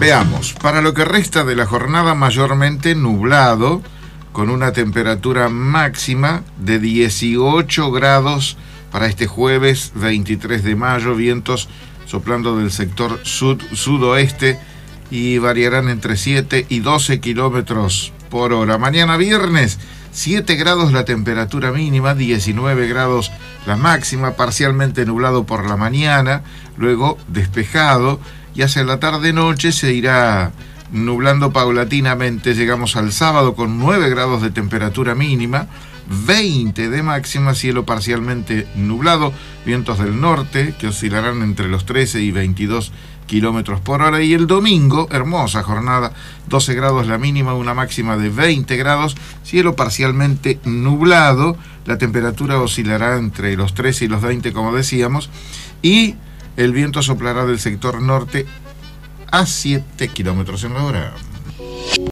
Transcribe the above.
Veamos, para lo que resta de la jornada mayormente nublado, con una temperatura máxima de 18 grados para este jueves 23 de mayo, vientos soplando del sector sudoeste y variarán entre 7 y 12 kilómetros por hora. Mañana viernes, 7 grados la temperatura mínima, 19 grados la máxima, parcialmente nublado por la mañana, luego despejado, y hacia la tarde-noche se irá nublando paulatinamente. Llegamos al sábado con 9 grados de temperatura mínima, 20 de máxima, cielo parcialmente nublado, vientos del norte que oscilarán entre los 13 y 22 kilómetros por hora. Y el domingo, hermosa jornada, 12 grados la mínima, una máxima de 20 grados, cielo parcialmente nublado, la temperatura oscilará entre los 13 y los 20, como decíamos, y el viento soplará del sector norte a 7 kilómetros en la hora.